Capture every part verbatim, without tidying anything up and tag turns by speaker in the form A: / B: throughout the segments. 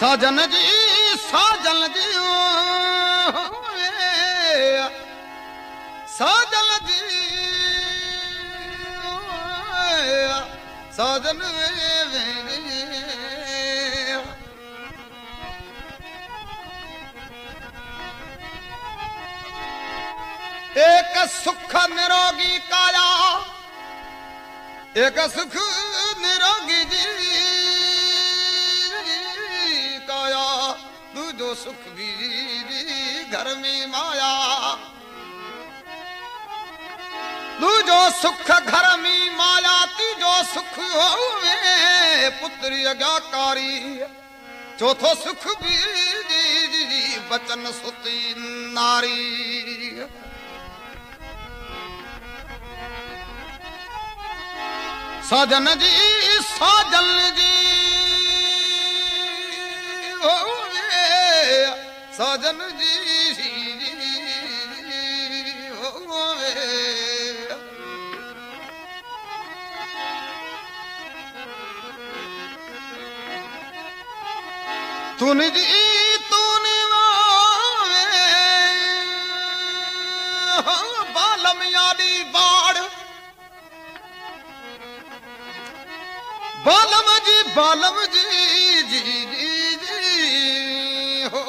A: साजन जी साजन जी साजन जी साजन एक सुख निरोगी काया एक सुख निरोगी जी काया दूजो सुख भी घर में माया दूजो सुख घर में माया तीजो सुख होवे पुत्री आज्ञाकारी चौथो सुख भी बचन सुती नारी साजन जी साजन जी होवे साजन जी होवे तूने जी तूने बालम यादी बाड़ बालम जी बालम जी जी जी जी हो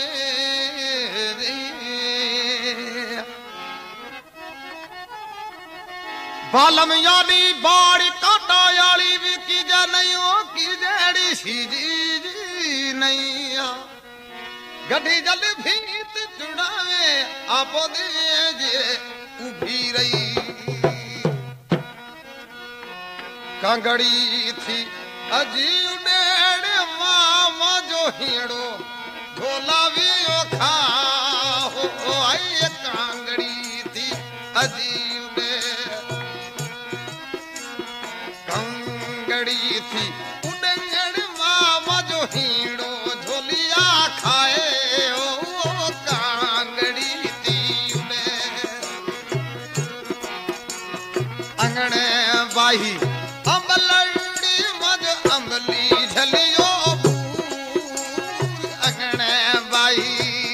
A: बालम याली बाड़ी काटा याली भी की जा नहीं हो की जेड़ी सी जी जी नहीं गड्डी जल भीत जुड़ावे आपो दे जे उभी रही कांगड़ी थी अजी उडेड़ मामा जो हीड़ो झोला भी खा हो आई कांगड़ी थी अजी उडेड़ कांगड़ी थी उडेड़ मामा जो हीड़ो झोलिया खाए ओ कांगड़ी थी उडेड़ अंगणे बाही अमलड़ी मज अमली झलियो अगणे बाई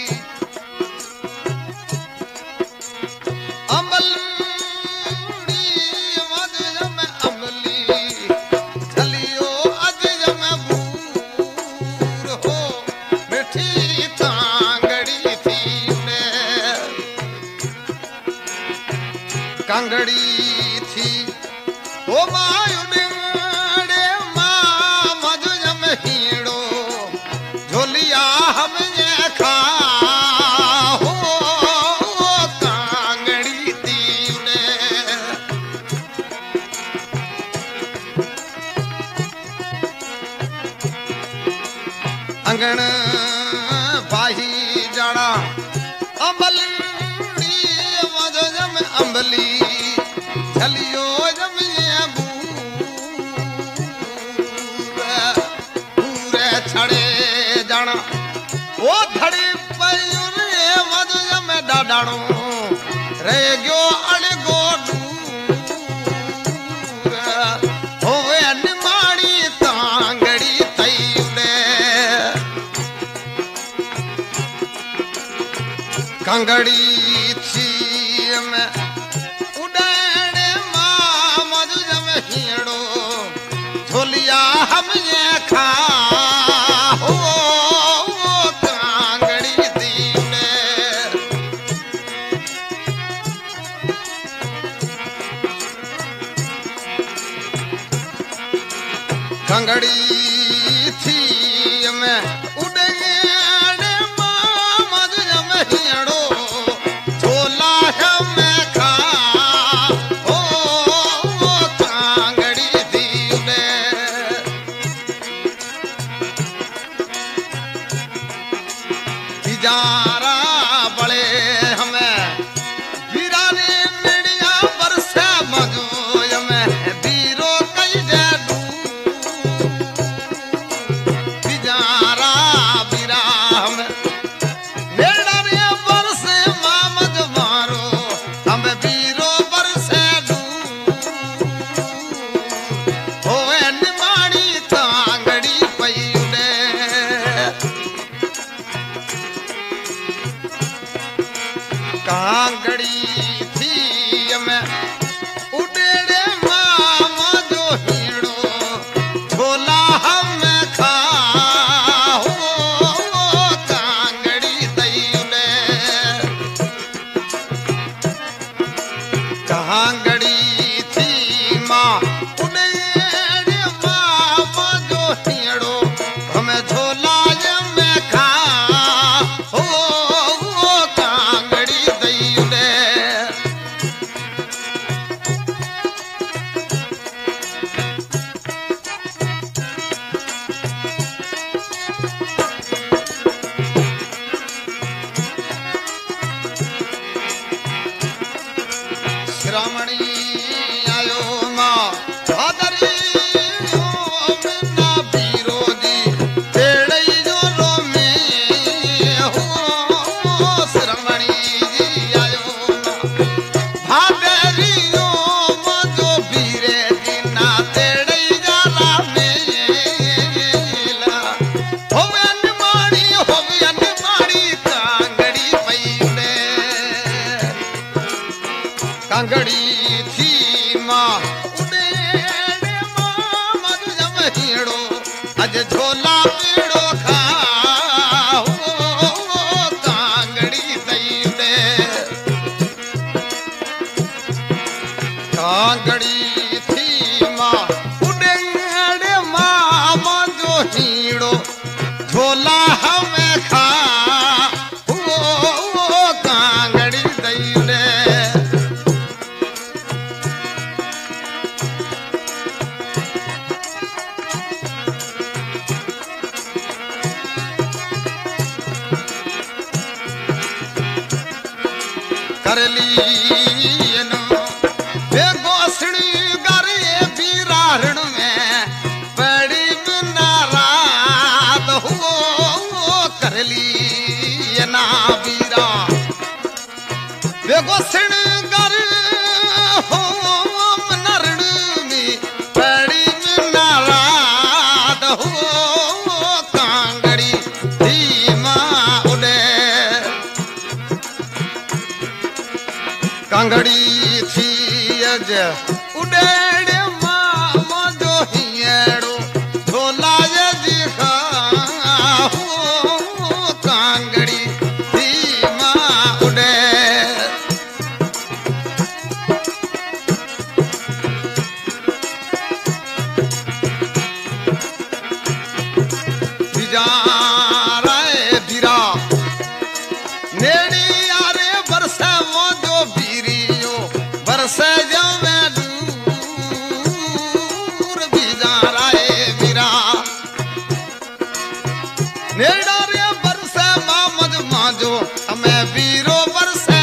A: अमलड़ी मज जम अमली झलियो अज जम बूर हो मिठी कांगड़ी थी कांगड़ी थी ओ मायू खा हो कांगड़ी तीन अंगण बाही जाना अमलड़ी मज जम अम्बली झलियो जम पूरे छड़े जाना ओ धड़ी पयूरे मधुज में डाडाणो रे गयो अड़गो दूर होवे निमाड़ी कांगड़ी तईले कांगड़ी थी में उड़े मां मधुज में हीड़ो झोलिया हम ये खा हो कांगड़ी थी में उड़े मामा जम हीड़ो झोला में खा ओ कांगड़ी थी तिजारा बड़े हमें वीरानी निड़िया बरसे मजो में बीरो कई जे कांगड़ी थी मैं उडेड़े मामा जो हीड़ो झोला हम खा हो कांगड़ी दईले कांगड़ी थी माँ उडेड़े मामा जो हीड़ो हम झोला में खा हो कांगड़ी दईले श्रावणी आयो माँ भादरी ओ मना बीरो जी तेड़ई जो रो में हो श्रावणी जी आयो माँ भादरी ओ मजो बीरे जी ना तेड़ई जाला मेला होवे अनमाणी होवे अनमाणी कांगड़ी पईले कांगड़ी थी माँ उडेड़े मामा जब हीड़ो अज झोला पीड़ो खा हो कांगड़ी दईले कांगड़ी थी माँ उडेड़े मामा जो हीड़ो झोला हमें खा हो कांगड़ी दईले करली बेगोसड़ी गरे बीरारण में बड़ी नाराज हो करली ना बीरा बेगोसड़ी गर हो नरण में बड़ी नाराज हो कांगड़ी धीमा उड़े कांगड़ी थी अज उडेड़े मामा जो हीड़ो झोला जी खा हो कांगड़ी थी माँ उडे बिजाराए बिरा नेड़ी यारे बरसा वो जो बीरियो बरसे जावे दूर बिजाराए बिरा नेड़ा रे बरसे मामद माजो हमें बीरो बरसे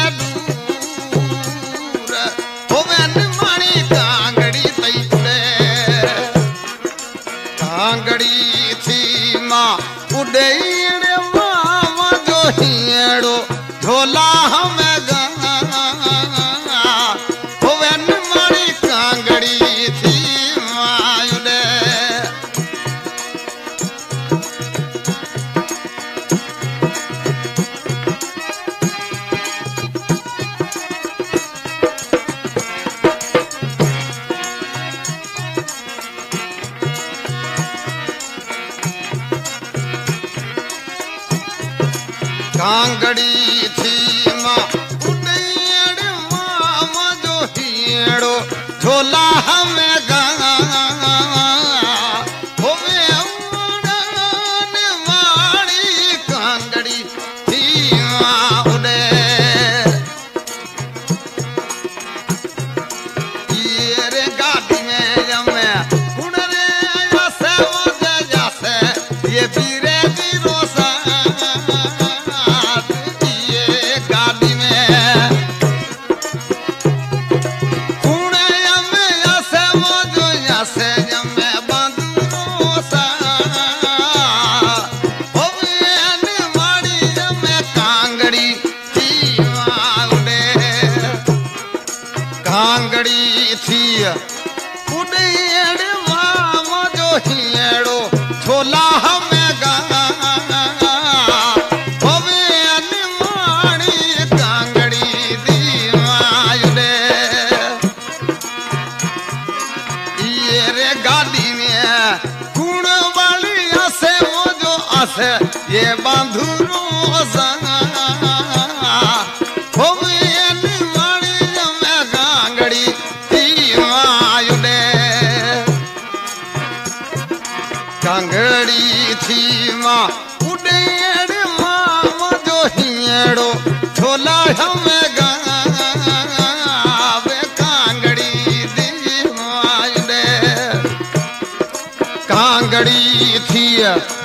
A: दूर होवे अनमाणी कांगड़ी तईले कांगड़ी थी माँ उडेड़े मामा जो हीड़ो झोला हमें गा होवे अनमाणी कांगड़ी थी मायुले कांगड़ी थी माँ उडेड़े मामा जो हीड़ो झोला हमें गा होवे अनमाणी कांगड़ी थी माँ उडे ये रे गाड़ी में जमे गुण रे जैसे मुझे जैसे ये बीरे बीरो सा कांगड़ी थी उडेड़े मामा जो हीड़ो झोला हमें गा होवे अनमाणी कांगड़ी
B: है।